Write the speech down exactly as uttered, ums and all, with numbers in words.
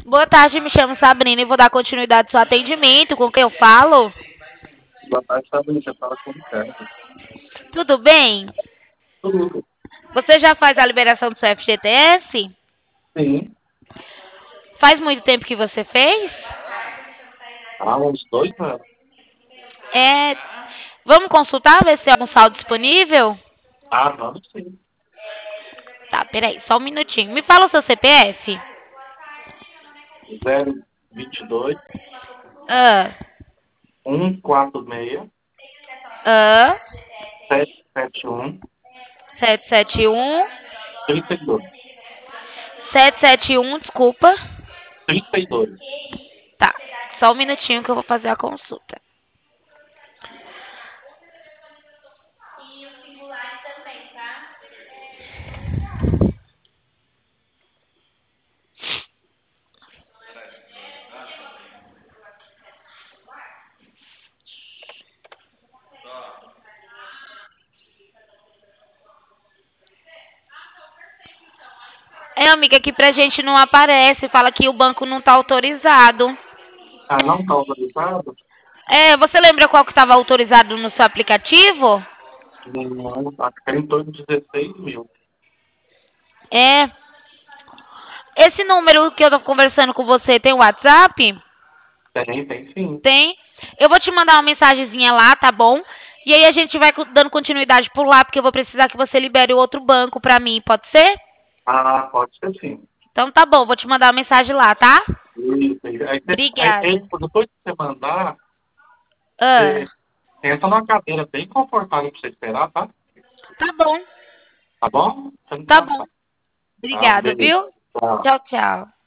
Boa tarde, me chamo Sabrina e vou dar continuidade ao seu atendimento. Com quem eu falo? Boa tarde, Sabrina. Você fala com o Ricardo. Tudo bem? Tudo. Você já faz a liberação do seu F G T S? Sim. Faz muito tempo que você fez? Há uns dois anos. É. Vamos consultar, ver se tem algum saldo disponível? Ah, vamos sim. Tá, peraí, só um minutinho. Me fala o seu C P F. zero vinte e dois, Ah, cento e quarenta e seis, ah, setecentos e setenta e um, sete sete um, trinta e dois. sete sete um, desculpa. trinta e dois. Tá, só um minutinho que eu vou fazer a consulta. É, amiga, aqui pra gente não aparece, fala que o banco não tá autorizado. Ah, não está autorizado? É, você lembra qual que estava autorizado no seu aplicativo? Não, acho que era em torno de dezesseis mil. É. Esse número que eu tô conversando com você tem WhatsApp? Tem, tem sim. Tem. Eu vou te mandar uma mensagenzinha lá, tá bom? E aí a gente vai co- dando continuidade por lá, porque eu vou precisar que você libere o outro banco pra mim, pode ser? Ah, pode ser sim. Então tá bom, vou te mandar uma mensagem lá, tá? Isso. Aí, você- aí, Obrigada. aí, depois que você mandar, Ah, você entra numa cadeira bem confortável para você esperar, tá? tá bom, Tá bom? Você não tá passa. bom. Tá, um Obrigado, beijo. viu? Tchau. Tchau, tchau.